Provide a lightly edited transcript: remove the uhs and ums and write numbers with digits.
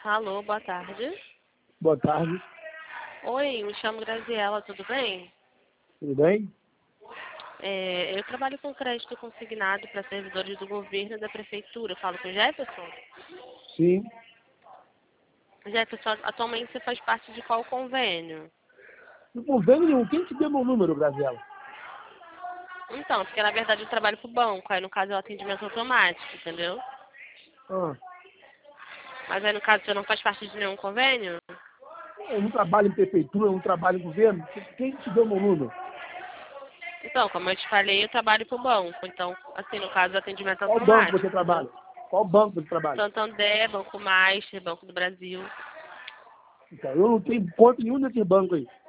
Alô, boa tarde. Boa tarde, Oi, me chamo Graziela, tudo bem? tudo bem? Eu trabalho com crédito consignado para servidores do governo e da prefeitura. Eu falo com o Jefferson. Sim. Jefferson, atualmente você faz parte de qual convênio? Não convênio nenhum. Quem te deu meu número, Graziela? Então, porque na verdade eu trabalho para o banco, aí no caso é o atendimento automático, entendeu? Ah, Mas aí no caso você não faz parte de nenhum convênio? eu não trabalho em prefeitura, eu não trabalho em governo. Quem te deu meu número? Então, como eu te falei, eu trabalho para o banco. Então, assim, no caso, atendimento Qual banco automático, você entendeu? trabalha? Qual banco você trabalha? Santander, Banco Master, Banco do Brasil. Então, eu não tenho conta em nenhum desses bancos aí.